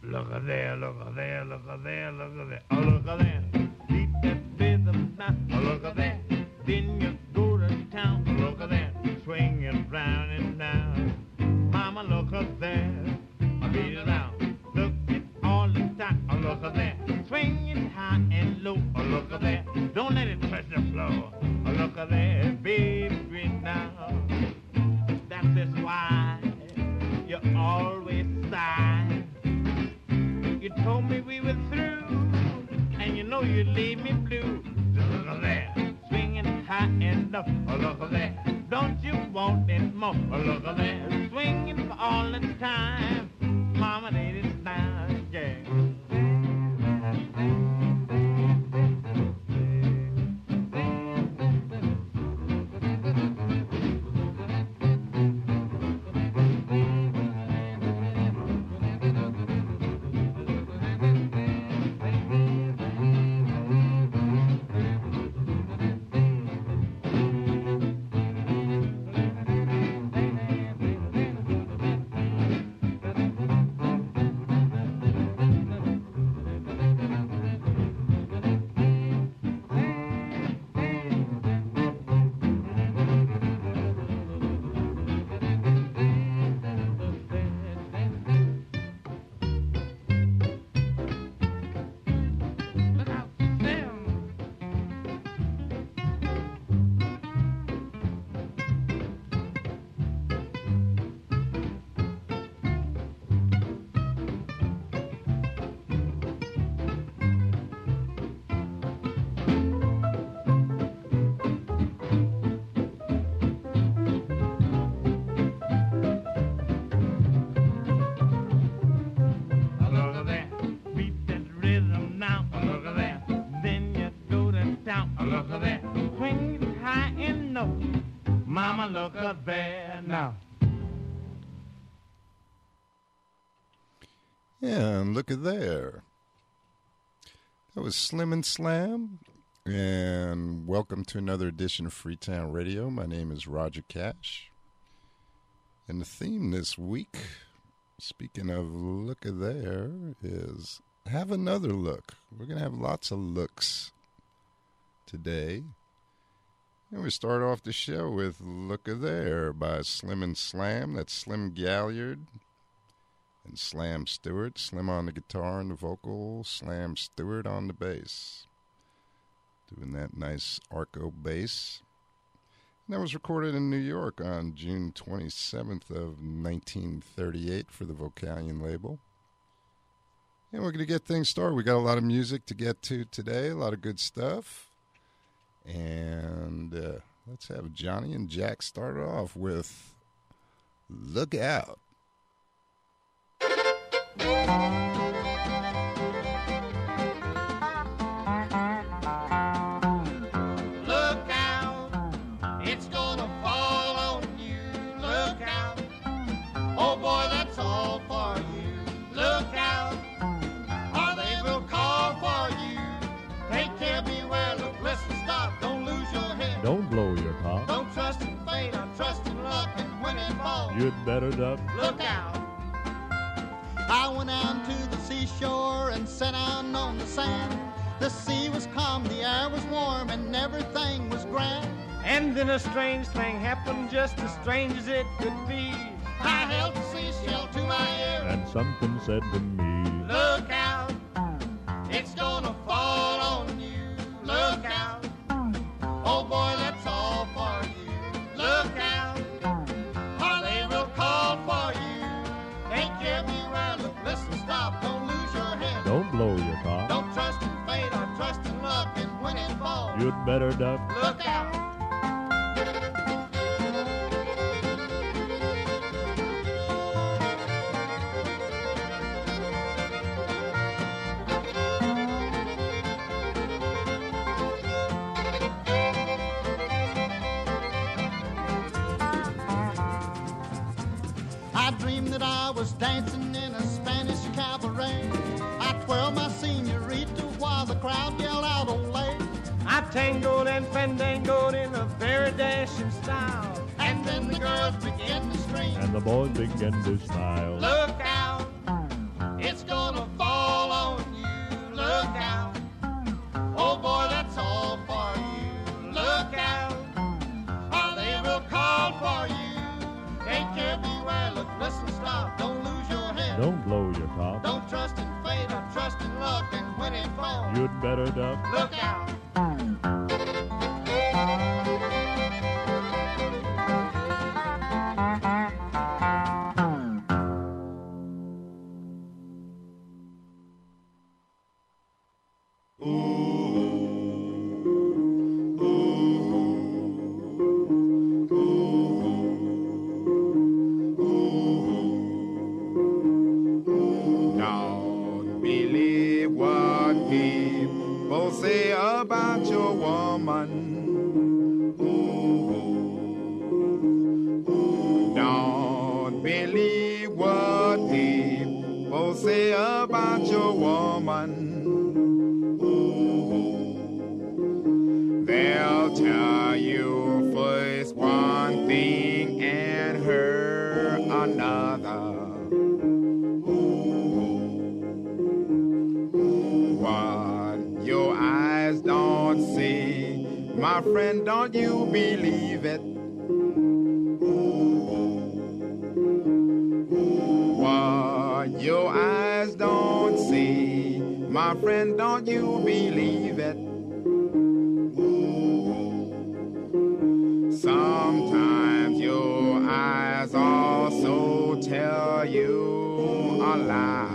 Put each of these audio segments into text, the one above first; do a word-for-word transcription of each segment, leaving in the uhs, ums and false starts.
Look at there, look at there, look at there, look at there. Oh, look at there. Beat that rhythm now. Oh, look at there. Then you go to town. Oh, look at there. Swing it round and down. Mama, look at there. I beat it around. Look it all the time. Oh, look at there. Swing it high and low. Oh, look at there. Don't let it touch the floor. Oh, look at there. Baby, now. That's just why you always sigh. You told me we were through, and you know you leave me blue. Look at that, swinging high and low. Oh, look at that, don't you want it more? Oh, look at that, swinging for all the time. Mama laid it down, yeah. Look up there now. Yeah, and look at there. That was Slim and Slam, and welcome to another edition of Freetown Radio. My name is Roger Cash, and the theme this week, speaking of look at there, is have another look. We're going to have lots of looks today. And we start off the show with Look at There by Slim and Slam. That's Slim Galliard and Slam Stewart. Slim on the guitar and the vocal, Slam Stewart on the bass. Doing that nice arco bass. And that was recorded in New York on June twenty-seventh of nineteen thirty-eight for the Vocalion label. And we're going to get things started. We got a lot of music to get to today, a lot of good stuff. And uh, let's have Johnny and Jack start off with Look Out. Look out, it's gonna fall on you. Look out, oh boy, that's all for you. Look out, or they will call for you. Take care, beware, look, listen, stop, don't lose your head. Don't blow your top. Don't trust in fate, or trust in luck, and when it falls, You'd better duck. look out. I went out to the seashore and sat down on the sand. The sea was calm, the air was warm, and everything was grand. And then a strange thing happened, just as strange as it could be. I held the seashell to my ear. And something said to me, Look out, it's gonna fall on you. Look out, oh boy, that's all for you. Look out, or they will call for you. Take care, beware, look, listen, stop, don't lose your head. don't blow your top. Don't trust in fate or trust in luck, and when it falls, You'd better duck. look out. I dreamed that I was dancing in a Spanish cabaret. I twirled my senorita while the crowd yelled out, Olé. I tangoed and fandangoed in a very dashing style. And then the girls began to scream, And the boys began to smile. Look out, it's gonna know your top. Don't trust in fate or trust in luck, and when it falls, You'd better duck. look out. Don't believe what people say about your woman. Don't believe what people say about your woman. They'll tell you first one thing and her another. What your eyes don't see, my friend, don't you believe it? What your eyes don't see, my friend, don't you believe it? Sometimes your eyes also tell you a lie.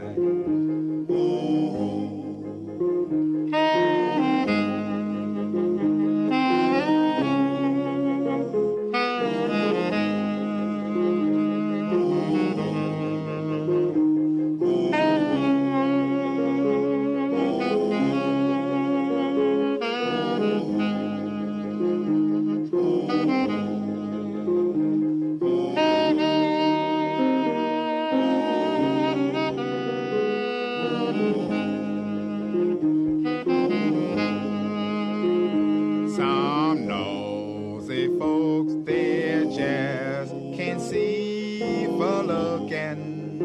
Some nosy folks, they just can't see for looking.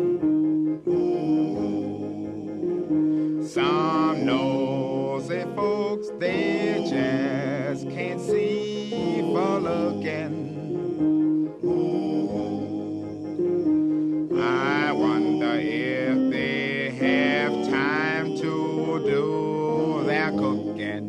Some nosy folks, they just can't see for looking. I wonder if they have time to do their cooking.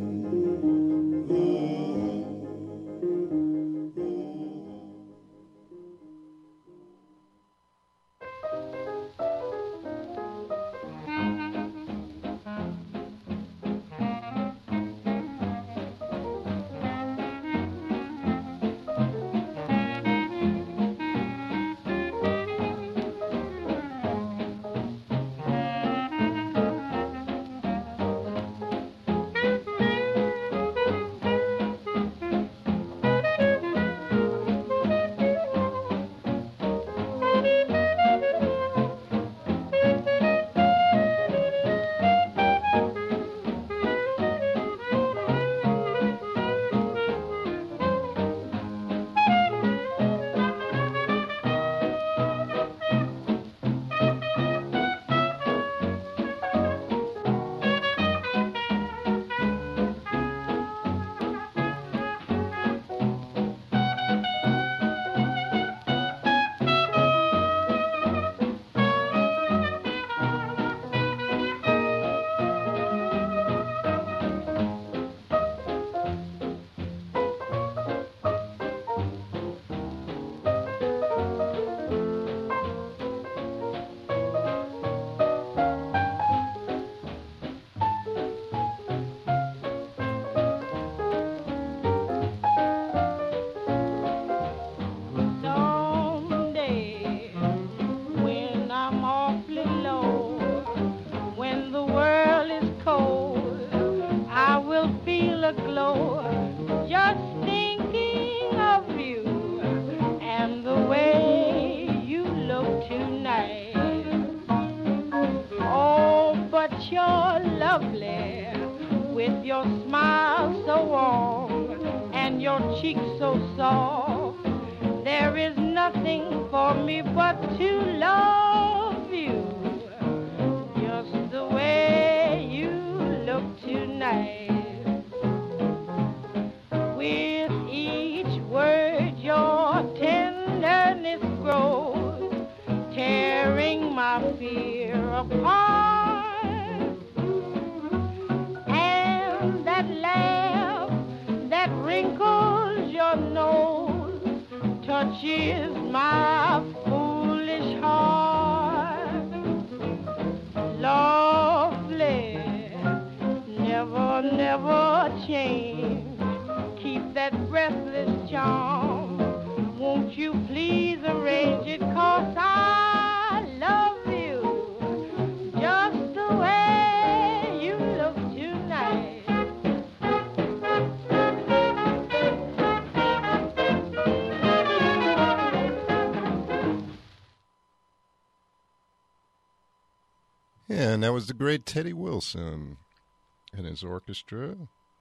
My feet. year apart. And that laugh that wrinkles your nose touches my foolish heart. Lovely, never, never change. Keep that breathless charm. Won't you please arrange it, 'cause I love you just the way you look tonight. Yeah, and that was the great Teddy Wilson and his orchestra,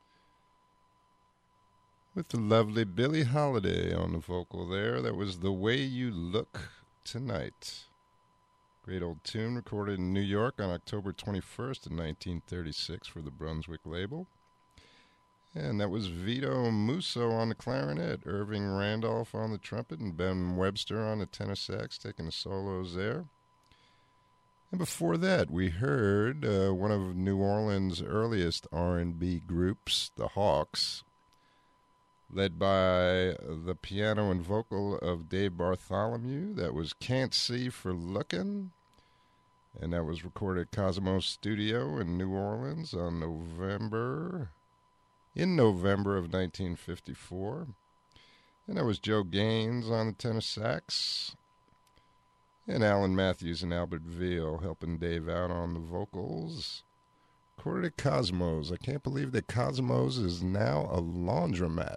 with the lovely Billie Holiday on the vocal there. That was The Way You Look Tonight. Great old tune, recorded in New York on October twenty-first of nineteen thirty-six for the Brunswick label. And that was Vito Musso on the clarinet, Irving Randolph on the trumpet, and Ben Webster on the tenor sax, taking the solos there. And before that, we heard uh, one of New Orleans' earliest R and B groups, the Hawks, led by the piano and vocal of Dave Bartholomew. That was Can't See for Lookin', and that was recorded at Cosmos Studio in New Orleans on November, in November of nineteen fifty-four. And that was Joe Gaines on the tenor sax, and Alan Matthews and Albert Veal helping Dave out on the vocals. Recorded at Cosmos. I can't believe that Cosmos is now a laundromat.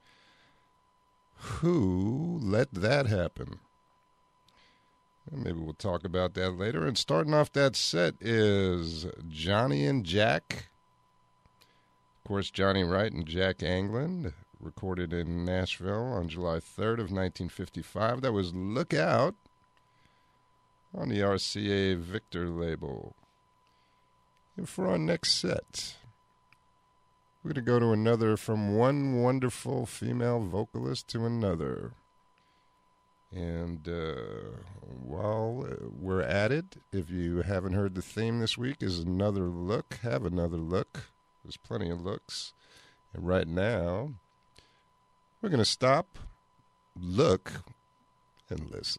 Who let that happen? And maybe we'll talk about that later. And starting off that set is Johnny and Jack. Of course, Johnny Wright and Jack Angland, recorded in Nashville on July third of nineteen fifty-five. That was Look Out on the R C A Victor label. And for our next set, we're going to go to another, from one wonderful female vocalist to another. And uh, while we're at it, if you haven't heard, the theme this week is Another Look. Have another look. There's plenty of looks. And right now, we're going to stop, look, and listen.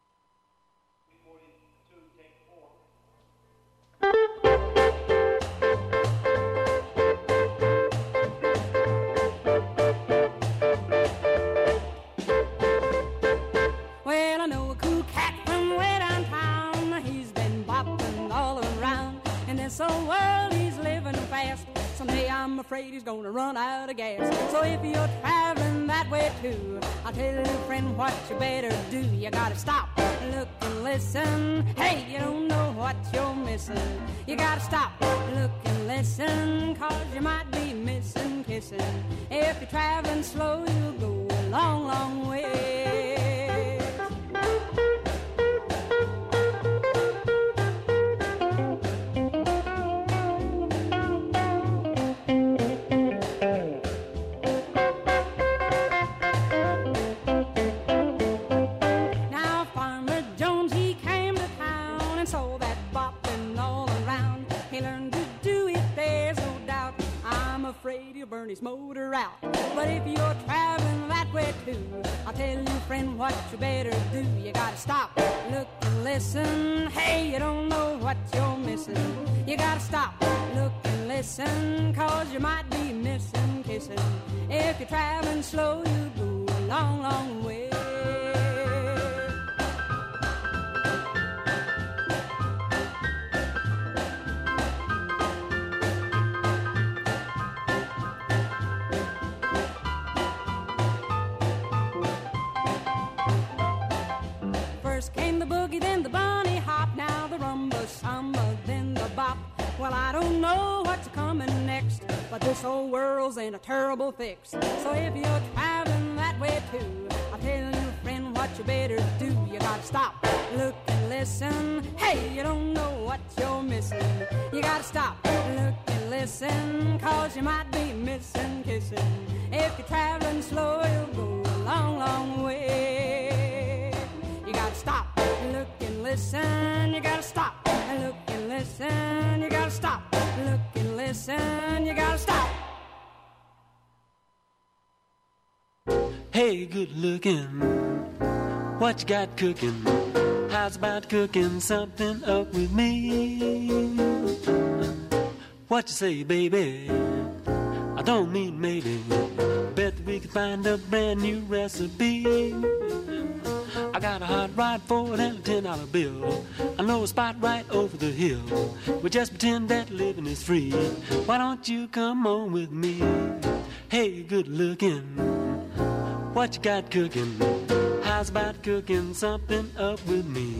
Well, I know a cool cat from way downtown. He's been bopping all around. In this old world, he's living fast. Someday I'm afraid he's gonna run out of gas. So if you're traveling that way too, I'll tell you, friend, what you better do. You gotta stop, look and listen. Hey, you don't know what you're missing. You gotta stop, look and listen, 'cause you might be missing kissing. If you're traveling slow, you'll go a long, long way. Burn his motor out. But if you're traveling that way too, I'll tell you, friend, what you better do. You gotta stop, look and listen. Hey, you don't know what you're missing. You gotta stop, look and listen, 'cause you might be missing kissing. If you're traveling slow, you go a long, long way. Well, I don't know what's coming next, but this old world's in a terrible fix. So if you're traveling that way too, I'll tell you, friend, what you better do. You gotta stop, look and listen. Hey, you don't know what you're missing. You gotta stop, look and listen, 'cause you might be missing kissing. If you're traveling slow, you'll go a long, long way. You gotta stop, look and listen. You gotta stop, son, you gotta stop. Hey, good looking, what you got cooking? How's about cooking something up with me? What you say, baby? I don't mean maybe. Bet that we can find a brand new recipe. I got a hot rod for it and a ten dollar bill. I know a spot right over the hill. We just pretend that living is free. Why don't you come on with me? Hey, good looking, what you got cooking? How's about cooking something up with me?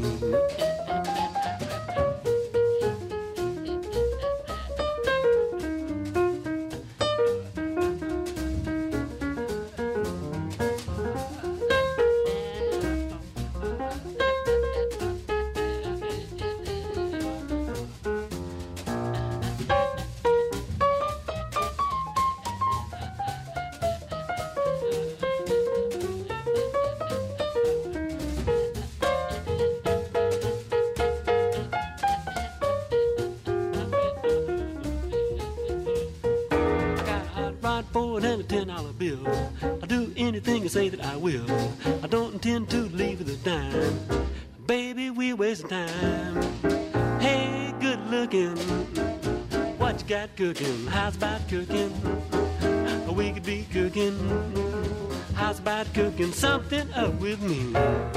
And a ten dollar bill. I'll do anything you say that I will. I don't intend to leave with a dime. Baby, we're wasting time. Hey, good looking, what you got cooking? How's about cooking? We could be cooking. How's about cooking something up with me?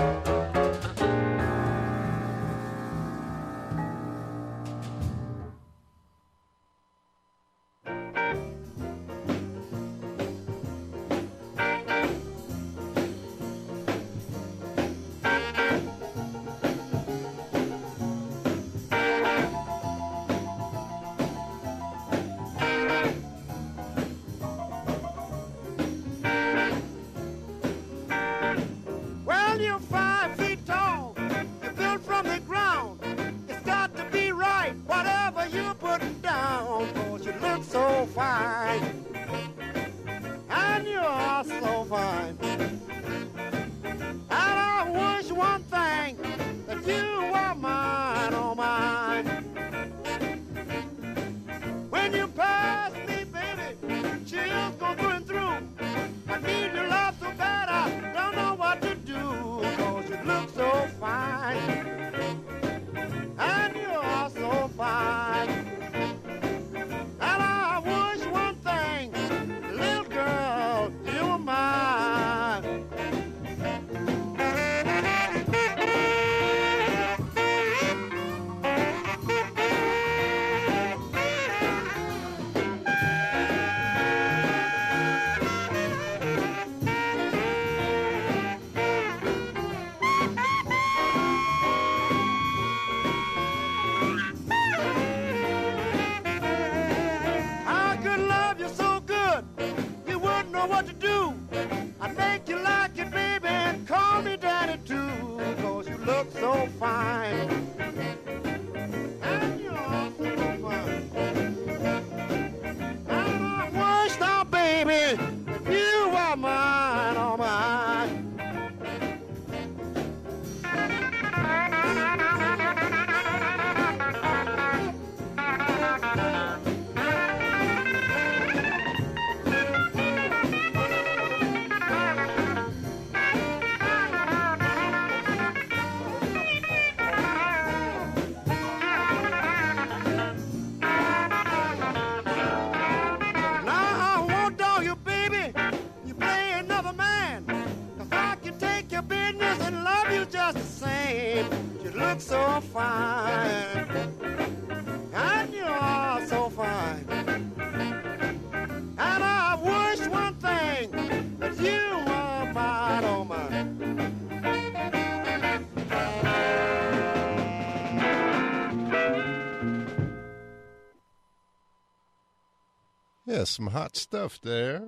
Yeah, some hot stuff there.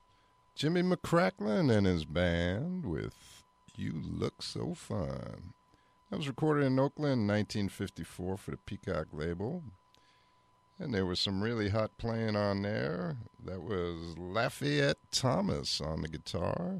Jimmy McCracklin and his band with You Look So Fine. That was recorded in Oakland in nineteen fifty-four for the Peacock label. And there was some really hot playing on there. That was Lafayette Thomas on the guitar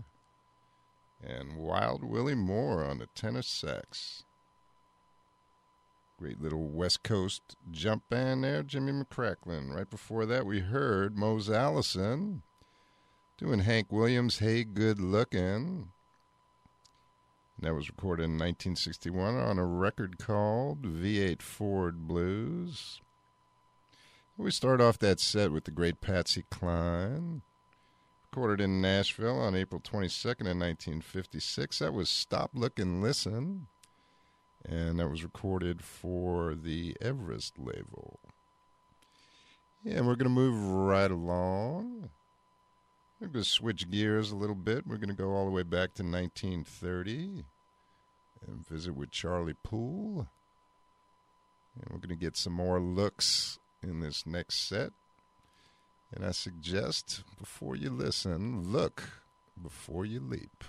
and Wild Willie Moore on the tenor sax. Great little West Coast jump band there, Jimmy McCracklin. Right before that, we heard Mose Allison doing Hank Williams, Hey Good Lookin'. And that was recorded in nineteen sixty-one on a record called V eight Ford Blues. We start off that set with the great Patsy Cline. Recorded in Nashville on April twenty-second in nineteen fifty-six. That was Stop, Look, and Listen. And that was recorded for the Everest label. Yeah, and we're going to move right along. We're going to switch gears a little bit. We're going to go all the way back to nineteen thirty and visit with Charlie Poole. And we're going to get some more looks in this next set. And I suggest, before you listen, look before you leap.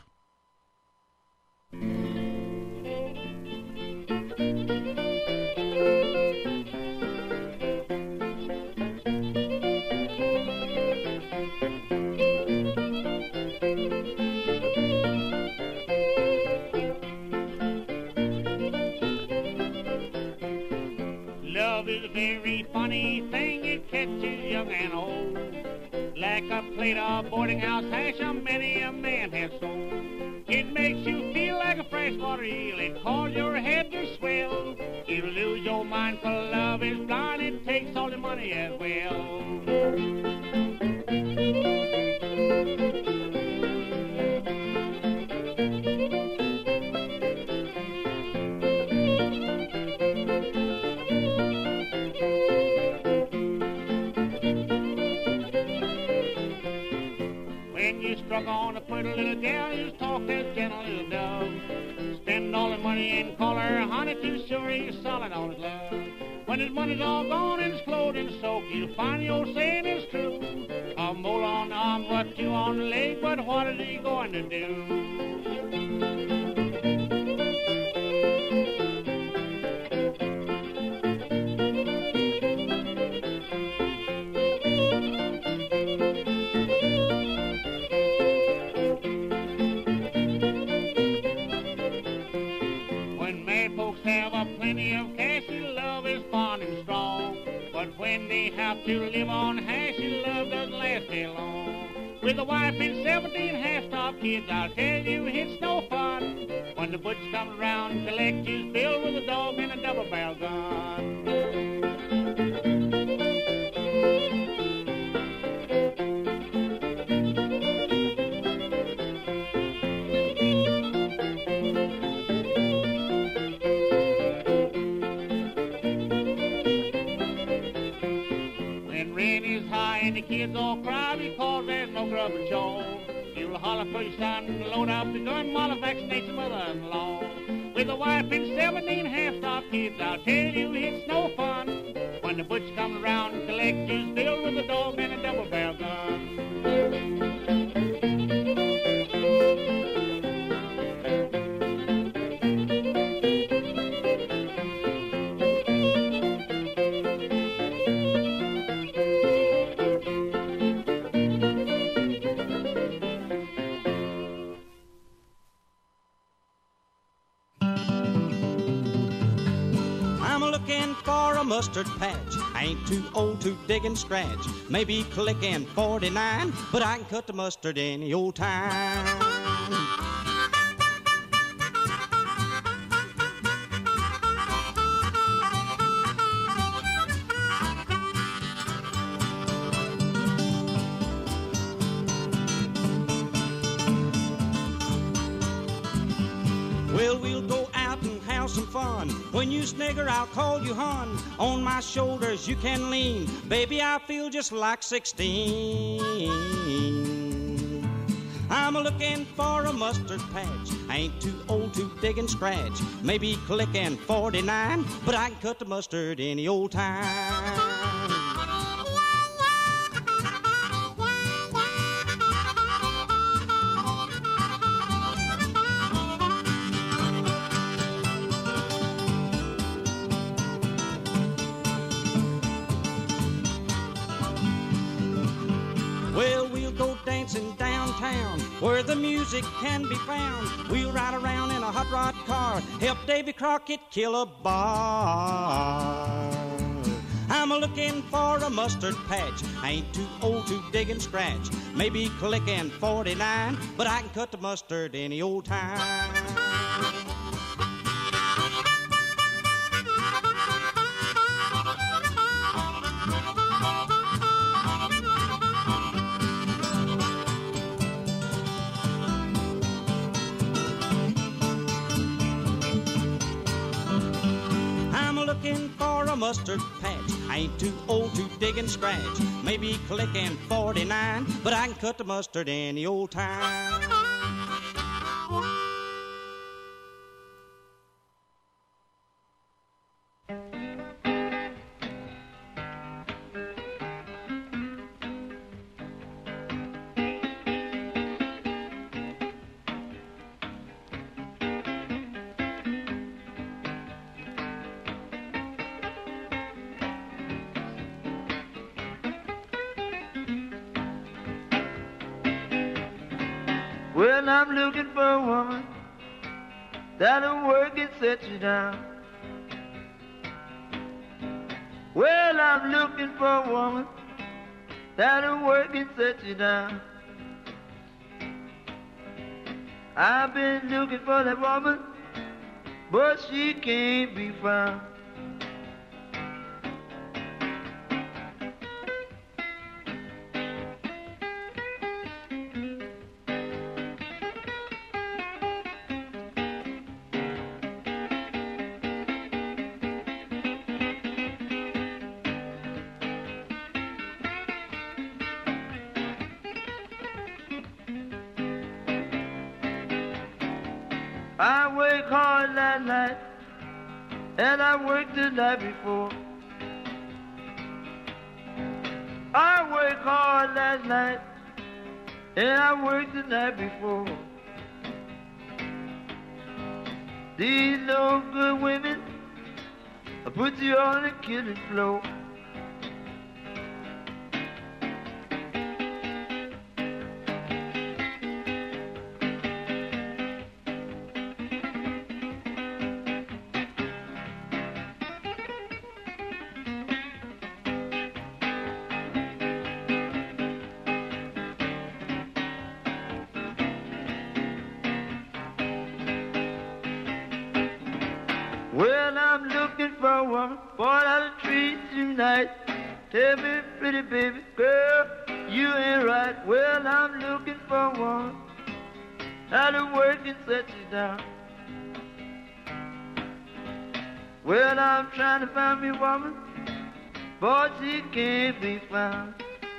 Love is a very funny thing, it catches young and old. Like a plate of boarding house hash, a many a man has sold. It makes you feel like a freshwater eel, it calls your head to swell. You lose your mind for love is blind, it takes all the money as well. Struck on a pretty little gal, you talk as gentle as a dove. Spend all the money and call her honey, too sure he's solid on his love. When his money's all gone and his clothing soaked, you'll find your saying is true. A mole on the arm, what two on the leg, but what is he going to do? When they have to live on hash, your love doesn't last very long. With a wife and seventeen half-stop kids, I'll tell you it's no fun. When the butch comes around, collect his bill with a dog and a double-barrel gun. And the kids all cry because there's no grub and show. You'll holler for your son, load up the gun while I vaccinate your mother-in-law. With a wife and seventeen half-stop kids, I'll tell you it's no fun. When the butch comes around, collect his bill with a dog and a double-barrel gun. Mustard patch, I ain't too old to dig and scratch. Maybe clicking forty-nine, but I can cut the mustard any old time. Well, we'll go out and have some fun. When you snigger, I'll call you hon. On my shoulders you can lean. Baby, I feel just like sixteen. I'm looking for a mustard patch. I ain't too old to dig and scratch. Maybe clicking forty-nine, but I can cut the mustard any old time. town where the music can be found. We'll ride around in a hot rod car, help Davy Crockett kill a bar. I'm looking for a mustard patch. I ain't too old to dig and scratch. Maybe clicking forty-nine, but I can cut the mustard any old time. Looking for a mustard patch. I ain't too old to dig and scratch. Maybe clicking forty-nine, but I can cut the mustard any old time. Well, I'm looking for a woman that'll work and set you down. Well, I'm looking for a woman that'll work and set you down. I've been looking for that woman, but she can't be found. I worked hard last night, and I worked the night before. I worked hard last night, and I worked the night before. These no good women will put you on the killing floor. Well, I'm looking for a woman, boy, that'll treat you nice. Tell me, pretty baby girl, you ain't right. Well, I'm looking for a woman that'll work and set you down. Well, I'm trying to find me a woman, boy, she can't be found.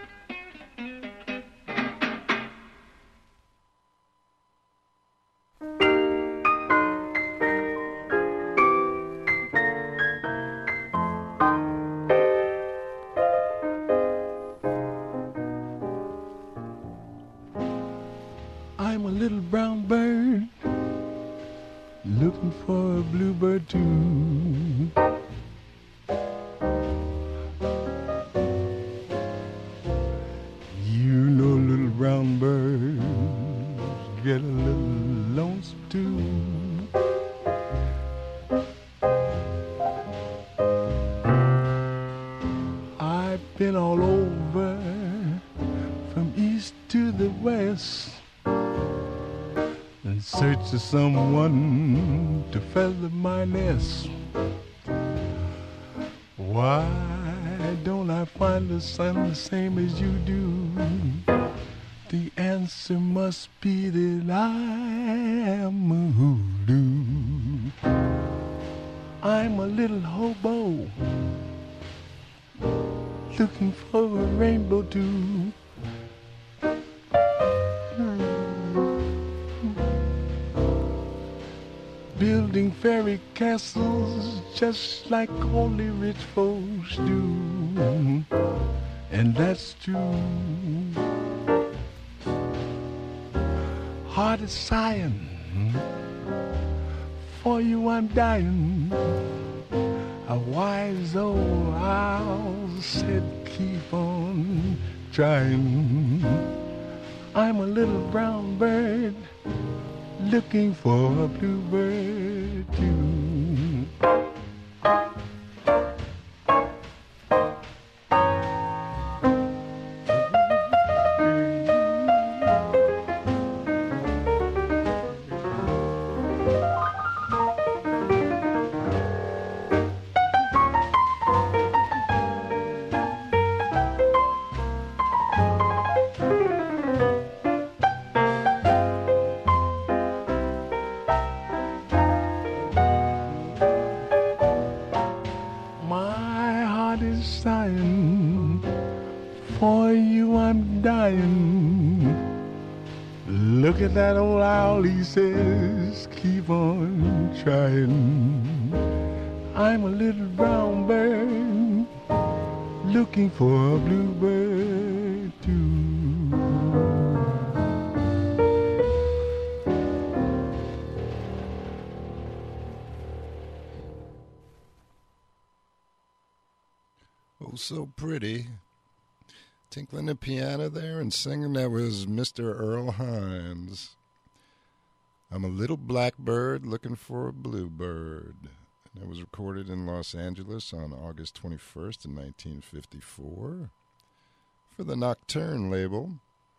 I'm a little brown bird looking for a bluebird too. You know little brown birds get a little lonesome too. I've been all over from east to the west in search of someone to feather my nest. Why don't I find the sun the same as you do? The answer must be that I am a hoodoo. I'm a little hobo looking for a rainbow too. Building fairy castles just like only rich folks do. And that's true. Heart is sighing, for you I'm dying. A wise old owl said keep on trying. I'm a little brown bird looking for a bluebird too. Look at that old owl, he says, keep on trying. I'm a little brown bird looking for a bluebird too. Oh, so pretty. Tinkling the piano there and singing, that was Mister Earl Hines. I'm a little blackbird looking for a bluebird. That was recorded in Los Angeles on August twenty-first in nineteen fifty-four for the Nocturne label.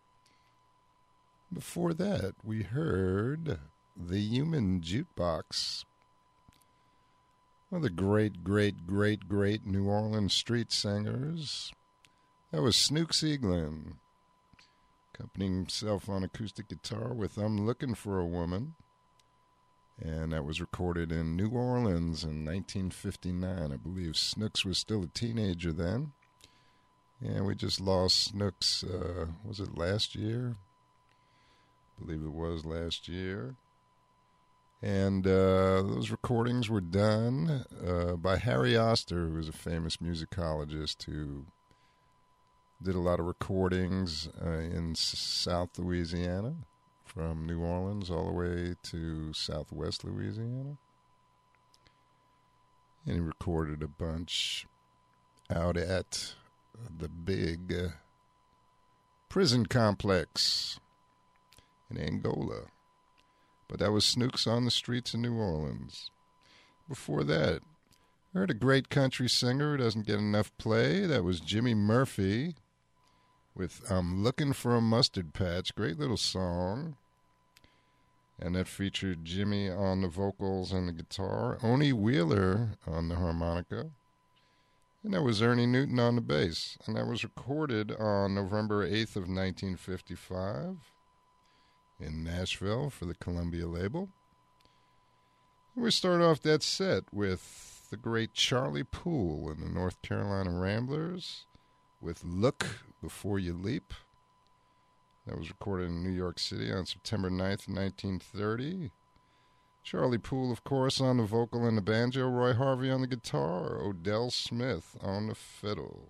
Before that, we heard The Human Jukebox. One of the great, great, great, great New Orleans street singers. That was Snooks Eaglin, accompanying himself on acoustic guitar with I'm Looking for a Woman. And that was recorded in New Orleans in nineteen fifty-nine. I believe Snooks was still a teenager then. And we just lost Snooks, uh, was it last year? I believe it was last year. And uh, those recordings were done uh, by Harry Oster, who was a famous musicologist who did a lot of recordings uh, in S- South Louisiana, from New Orleans all the way to Southwest Louisiana. And he recorded a bunch out at the big uh, prison complex in Angola. But that was Snooks on the Streets of New Orleans. Before that, I heard a great country singer who doesn't get enough play. That was Jimmy Murphy with I'm Looking for a Mustard Patch. Great little song. And that featured Jimmy on the vocals and the guitar, Oni Wheeler on the harmonica, and that was Ernie Newton on the bass. And that was recorded on November eighth of nineteen fifty-five in Nashville for the Columbia label. And we start off that set with the great Charlie Poole and the North Carolina Ramblers with Look Before You Leap. That was recorded in New York City on September ninth, nineteen thirty. Charlie Poole, of course, on the vocal and the banjo, Roy Harvey on the guitar, Odell Smith on the fiddle.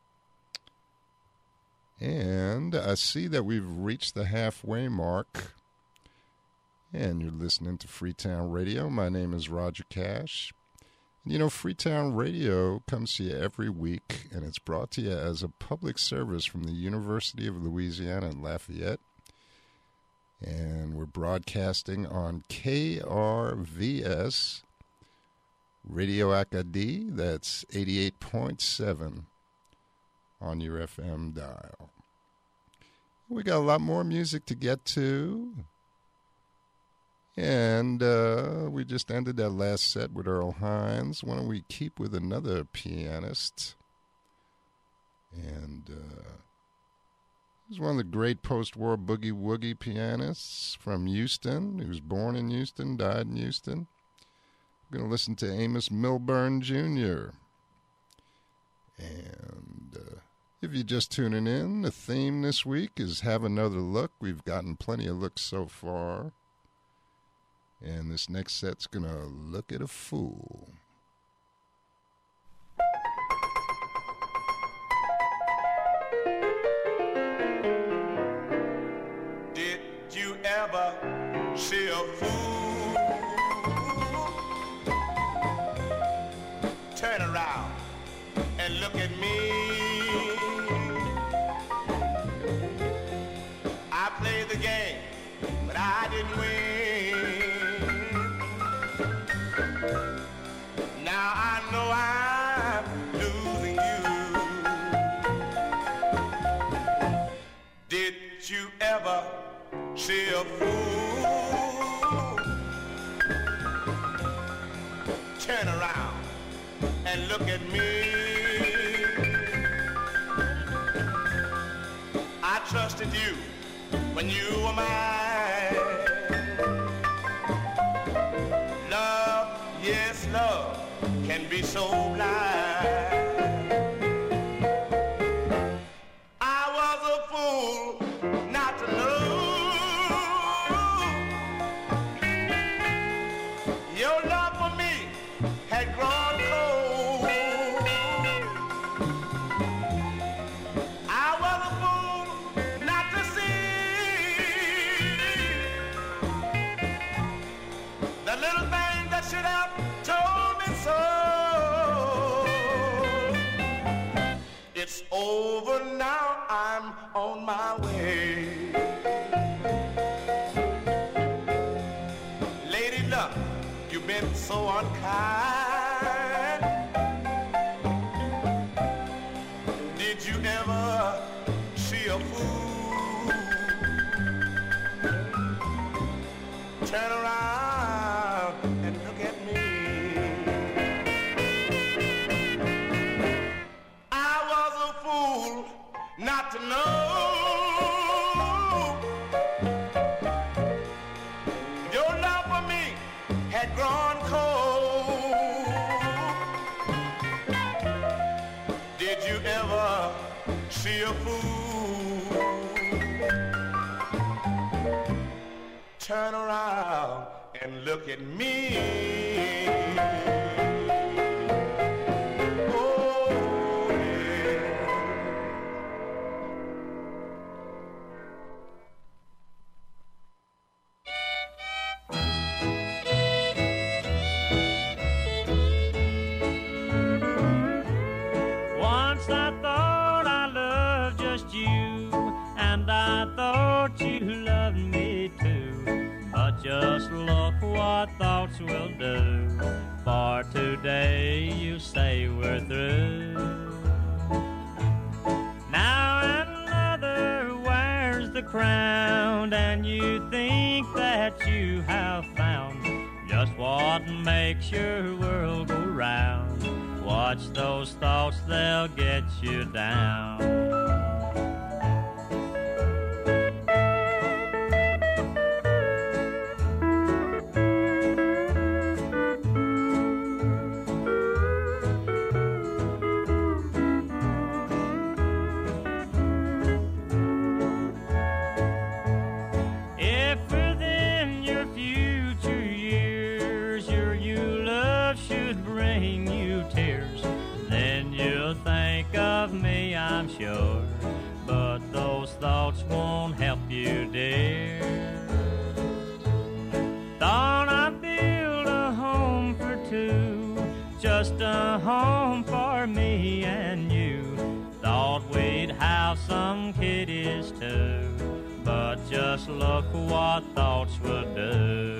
And I see that we've reached the halfway mark, and you're listening to Freetown Radio. My name is Roger Cash. You know, Freetown Radio comes to you every week, and it's brought to you as a public service from the University of Louisiana in Lafayette. And we're broadcasting on K R V S Radio Acadie. That's eighty-eight point seven on your F M dial. We got a lot more music to get to. And uh, we just ended that last set with Earl Hines. Why don't we keep with another pianist? And uh, he's one of the great post-war boogie-woogie pianists from Houston. He was born in Houston, died in Houston. We're going to listen to Amos Milburn Junior And uh, if you're just tuning in, the theme this week is Have Another Look. We've gotten plenty of looks so far. And this next set's gonna look at a fool. Did you ever see a fool turn around and look at me? I I didn't win. Now I know I'm losing you. Did you ever see a fool turn around and look at me? I trusted you when you were mine. Love, yes, love can be so blind. I was a fool not to know your love for me had grown cold. I was a fool not to see the little thing that should have told me so. It's over now, I'm on my way. Lady Luck, you've been so unkind. Did you ever see a fool turn around and look at me? I was a fool not to know your love for me had grown cold. Did you ever see a fool turn around and look at me? Oh, yeah. Once I thought I loved just you, and I thought you loved me too. But just look what thoughts will do, for today you say we're through. Now another wears the crown, and you think that you have found just what makes your world go round. Watch those thoughts, they'll get you down. If within your future years your you love should bring you tears, then you'll think of me, I'm sure. But those thoughts won't help you, dear. Thought I'd build a home for two, just a home for me and you. Thought we'd have some kiddies too, but just look what thoughts will do.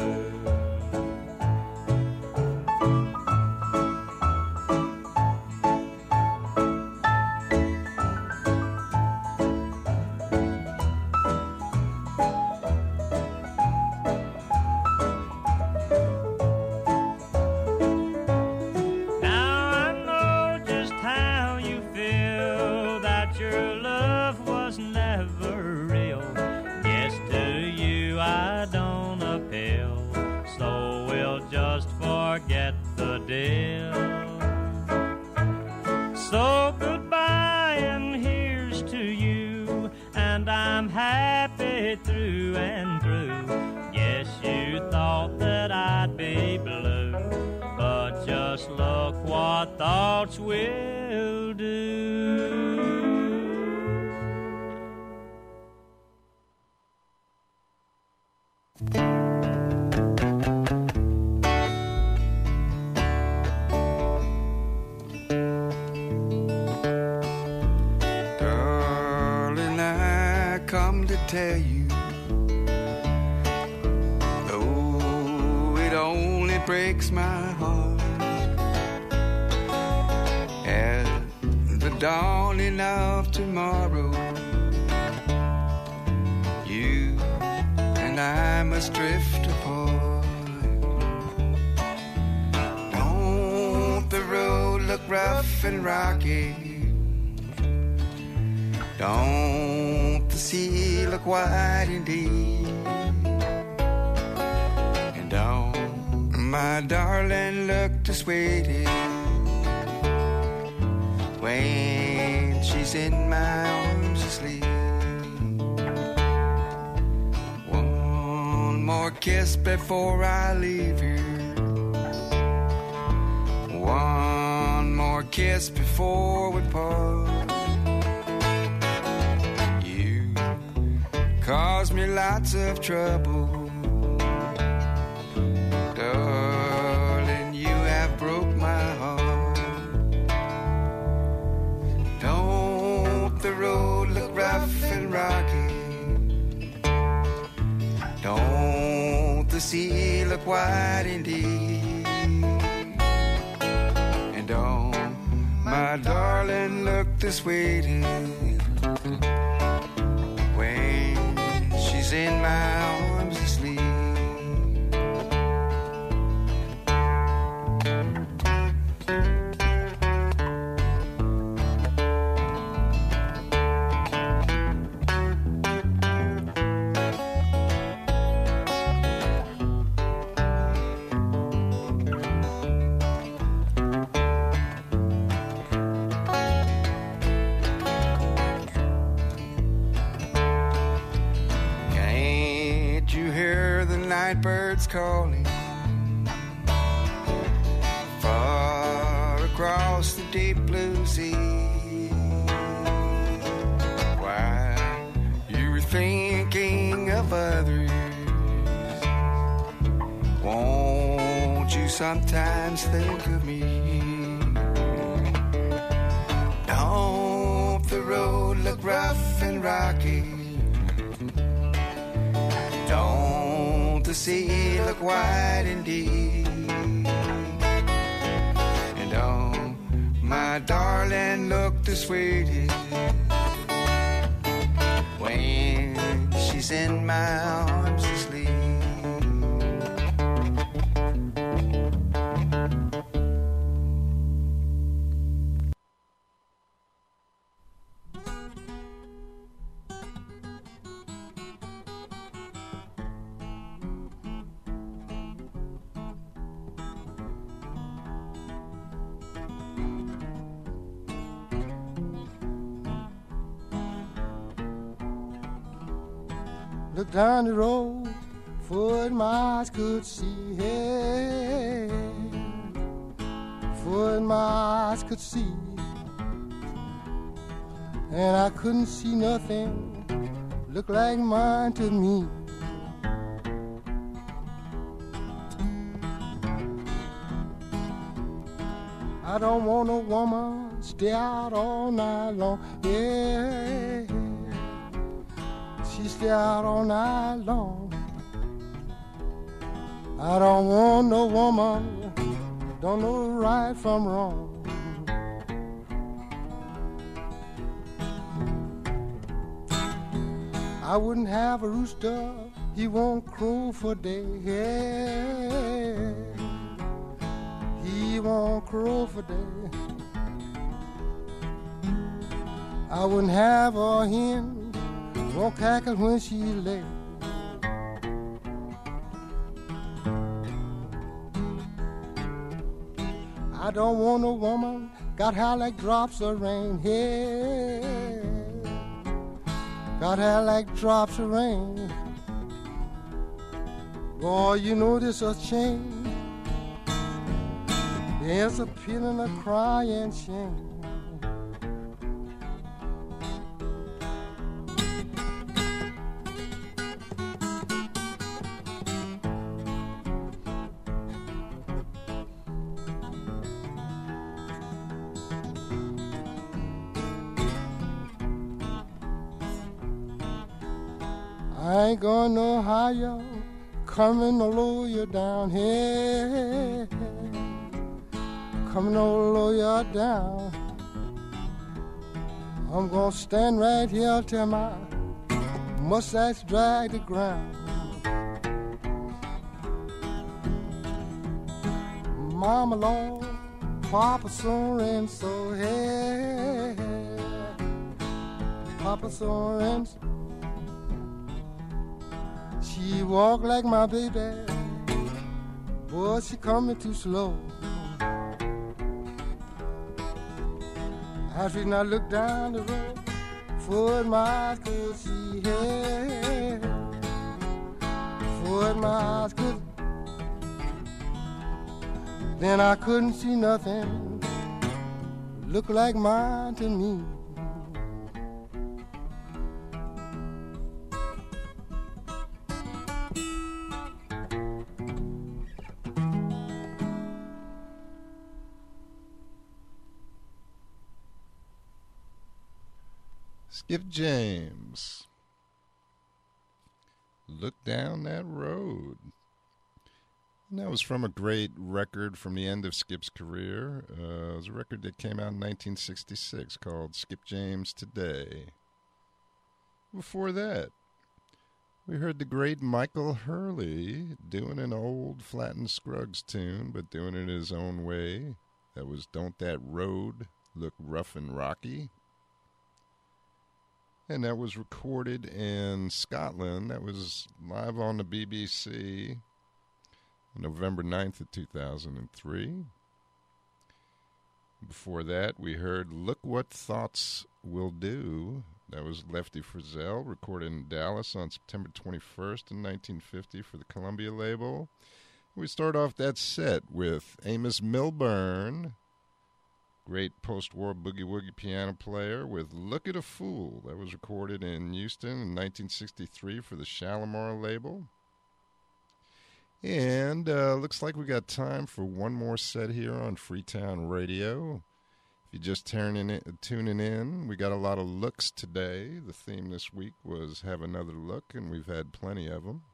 Now I know just how you feel, that your love was never real. Yes, to you I don't appeal, so we'll just forget the deal. So goodbye and here's to you, and I'm happy through and through. Yes, you thought that I'd be blue, but just look what thoughts will do. Darling, I come to tell you breaks my heart. At the dawning of tomorrow, you and I must drift apart. Don't the road look rough and rocky? Don't the sea look wide indeed? And don't my darling look dissuaded when she's in my arms asleep? One more kiss before I leave you. One more kiss before we part. Caused me lots of trouble, darling, you have broke my heart. Don't the road look rough and rocky? Don't the sea look wide indeed? And don't my darling look dissuaded in my arms asleep? Birds calling far across the deep blue sea. Why you were thinking of others, won't you sometimes think of me? Don't the road look rough and rocky? The sea look wide indeed? And oh, my darling look dissuaded when she's in my arms asleep. Look down the road, foot my eyes could see. Hey, foot my eyes could see. And I couldn't see nothing look like mine to me. I don't want a woman stay out all night long. Yeah, she stay out all night long. I don't want no woman don't know right from wrong. I wouldn't have a rooster, he won't crow for day. Yeah, he won't crow for day. I wouldn't have a hen, won't cackle when she lay. I don't want a woman got hair like drops of rain. Hey, got hair like drops of rain. Boy, you know this a shame. There's a pin and a crying shame. I ain't going no higher, coming to lower you down here, coming to lower you down. I'm gonna stand right here till my mustache drag the ground. Mama Lord, Papa so-and-so, hey, Papa so-and-so. She walk like my baby, boy, she coming too slow. I should not look down the road, forward my eyes could see, hey, forward my eyes could. Then I couldn't see nothing look like mine to me. Skip James, Look Down That Road. And that was from a great record from the end of Skip's career. Uh, it was a record that came out in nineteen sixty-six called Skip James Today. Before that, we heard the great Michael Hurley doing an old Flattened Scruggs tune, but doing it his own way. That was Don't That Road Look Rough and Rocky? And that was recorded in Scotland. That was live on the B B C on November ninth of two thousand three. Before that, we heard Look What Thoughts Will Do. That was Lefty Frizzell, recorded in Dallas on September twenty-first in nineteen fifty for the Columbia label. We start off that set with Amos Milburn, great post-war boogie-woogie piano player, with Look at a Fool. That was recorded in Houston in nineteen sixty-three for the Shalimar label. And uh, looks like we got time for one more set here on Freetown Radio. If you're just turning in, tuning in, we got a lot of looks today. The theme this week was Have Another Look, and we've had plenty of them.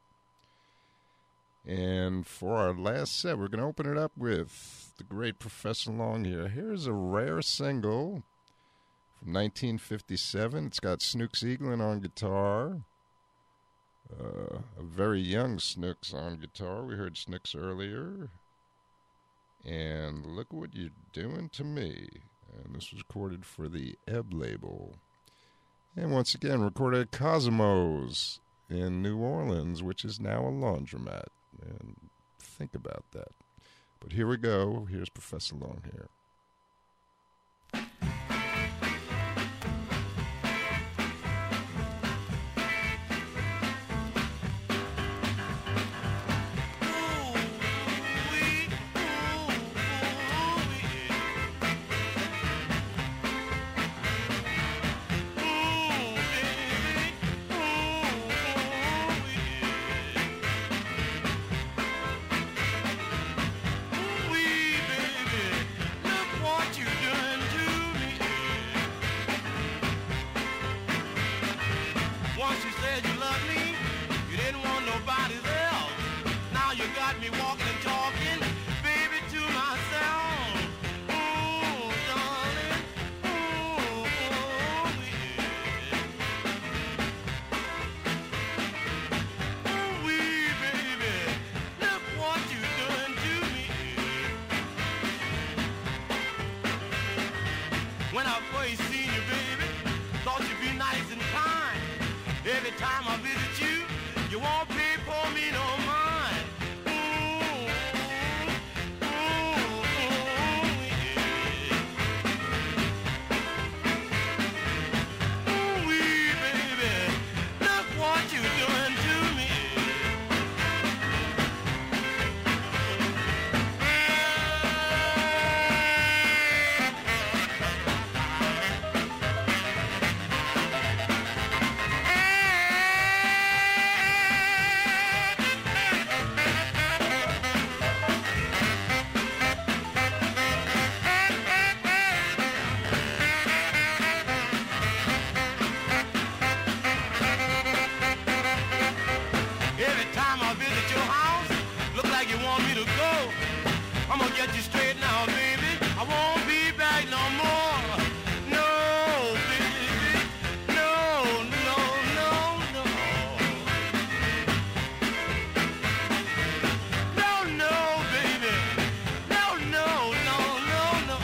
And for our last set, we're going to open it up with the great Professor Long here. Here's a rare single from nineteen fifty-seven. It's got Snooks Eaglin on guitar. Uh, a very young Snooks on guitar. We heard Snooks earlier. And Look What You're Doing to Me. And this was recorded for the Ebb label. And once again, recorded at Cosmos in New Orleans, which is now a laundromat. And think about that. But here we go. Here's Professor Long here. set you straight now, baby. I won't be back no more. No, baby. No, no, no, no. No, no, baby. No, no, no, no, no.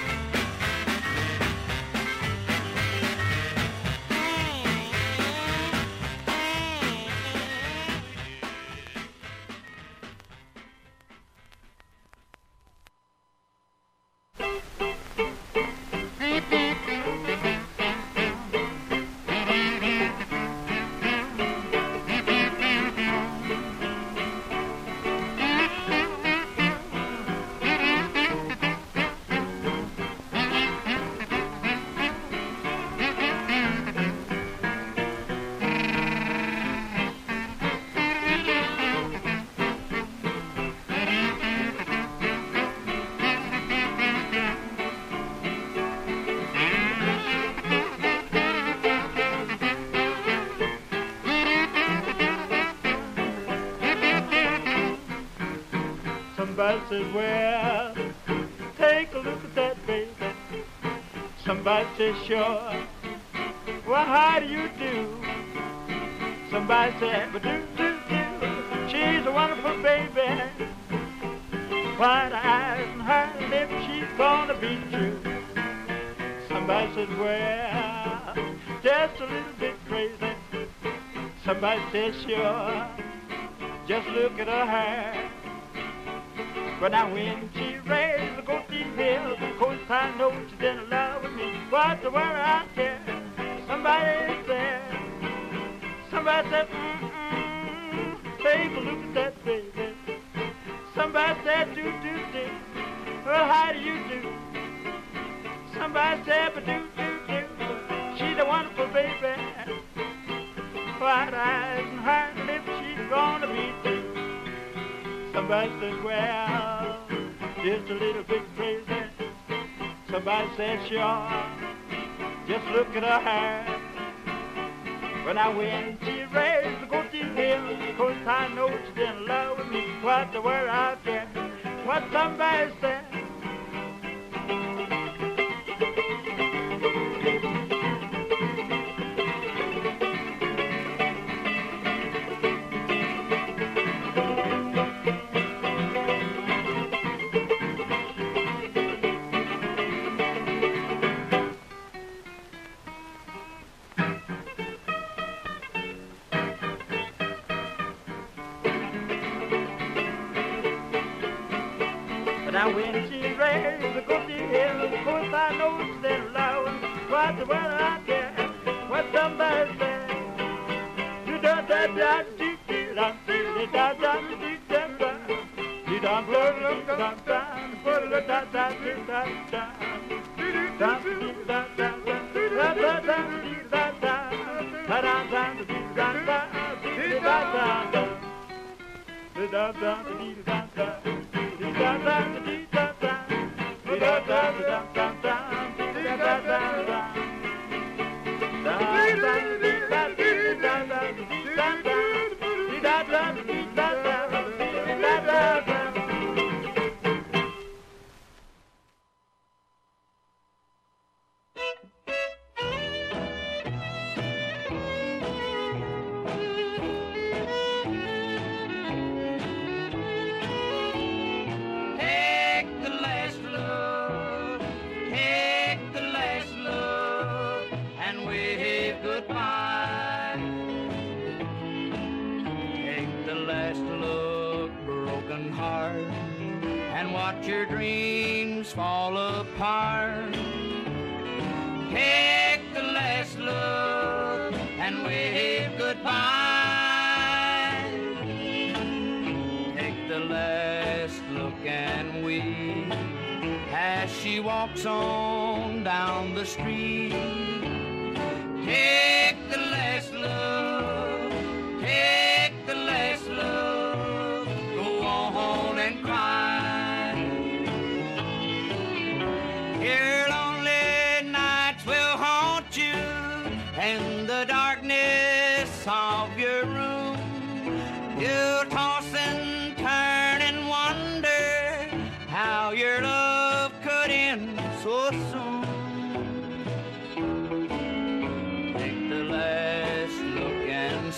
Somebody says, well, take a look at that baby. Somebody says, sure. Well, how do you do? Somebody said, but do, do, do. She's a wonderful baby. White eyes and her lips, she's gonna be true. Somebody says, well, just a little bit crazy. Somebody says, sure. Just look at her hair. But now when she raised the goatee hill, of course I know she's in love with me. What's the worry I care? Somebody is there. Somebody said, mm-mm, take a look at that baby. Somebody said, do, do, do. Well, how do you do? Somebody said, but do, do, do. She's a wonderful baby. White eyes and her lips, she's gonna be through. Somebody says, well, just a little bit crazy. Somebody says, sure, just look at her hair. But now when she raised the goatee hill, of course I know she's in love with me. What's the word out there? What somebody said? Now when she raised the goatee hill, of course I know she's in love. What's the weather out there? What somebody said? Do da da da do do da do da da do da da do da da da da da da da do da da do da do da da da da da da do da da da da da do da da do da da da do da da do da da. Da da da da da da da da da da da da da. Watch your dreams fall apart. Take the last look and wave goodbye. Take the last look and weep as she walks on down the street. Take the last look, take the last look, go on and cry. Your lonely nights will haunt you in the darkness of your room. You'll toss and turn and wonder how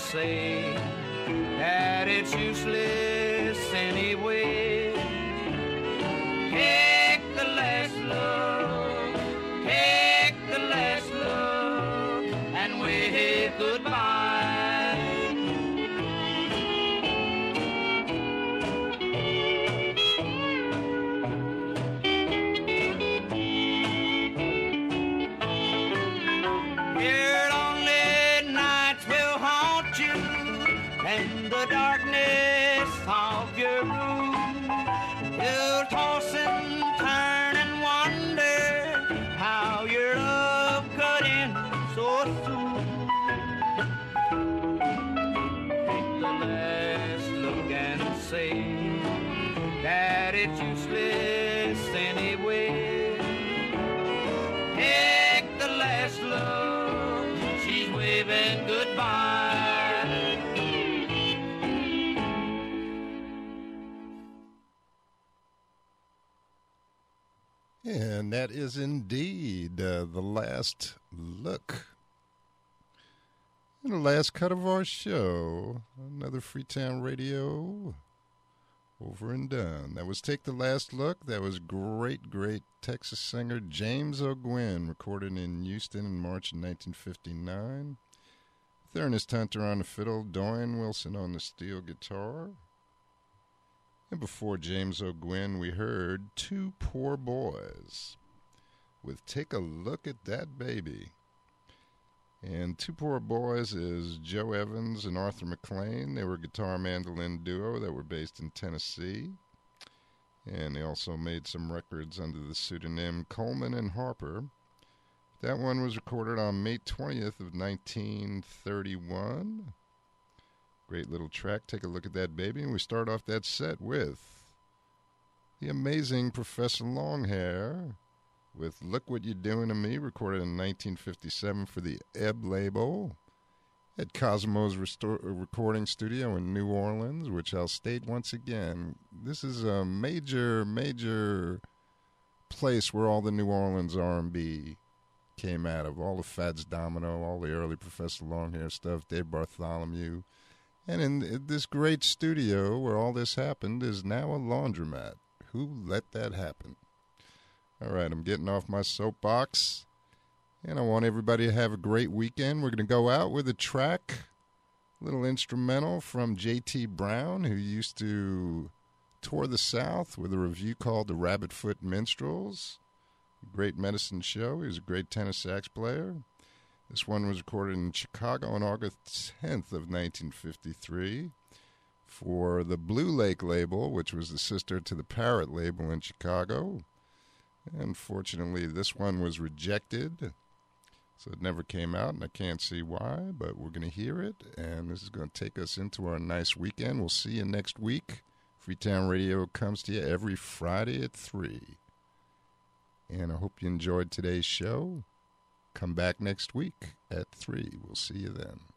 say that it's useless anyway. Take the last look, take the last look, and wave goodbye. Your lonely nights will haunt you, and the darkness of your room. You'll toss and turn and wonder how your love cut in so soon. Take the last look and say that it's useless anyway. Take the last look, she's waving goodbye. And that is indeed uh, the last look. And the last cut of our show. Another Freetown Radio over and done. That was Take the Last Look. That was great, great Texas singer James O'Gwen, recorded in Houston in March of nineteen fifty-nine. With Ernest Hunter on the fiddle, Dorian Wilson on the steel guitar. And before James O'Gwen, we heard Two Poor Boys with Take a Look at That Baby. And Two Poor Boys is Joe Evans and Arthur McLean. They were a guitar-mandolin duo that were based in Tennessee. And they also made some records under the pseudonym Coleman and Harper. That one was recorded on May twentieth of nineteen thirty-one. Great little track. Take a look at that baby. And we start off that set with the amazing Professor Longhair with Look What You're Doing to Me, recorded in nineteen fifty-seven for the Ebb label at Cosmo's Restor- recording studio in New Orleans, which I'll state once again, this is a major, major place where all the New Orleans R and B came out of. All the Fats Domino, all the early Professor Longhair stuff, Dave Bartholomew. And in this great studio where all this happened is now a laundromat. Who let that happen? All right, I'm getting off my soapbox, and I want everybody to have a great weekend. We're going to go out with a track, a little instrumental from J T Brown, who used to tour the South with a review called The Rabbitfoot Minstrels. A great medicine show. He was a great tenor sax player. This one was recorded in Chicago on August tenth of nineteen fifty-three for the Blue Lake label, which was the sister to the Parrot label in Chicago. Unfortunately, this one was rejected, so it never came out, and I can't see why, but we're going to hear it, and this is going to take us into our nice weekend. We'll see you next week. Freetown Radio comes to you every Friday at three, and I hope you enjoyed today's show. Come back next week at three. We'll see you then.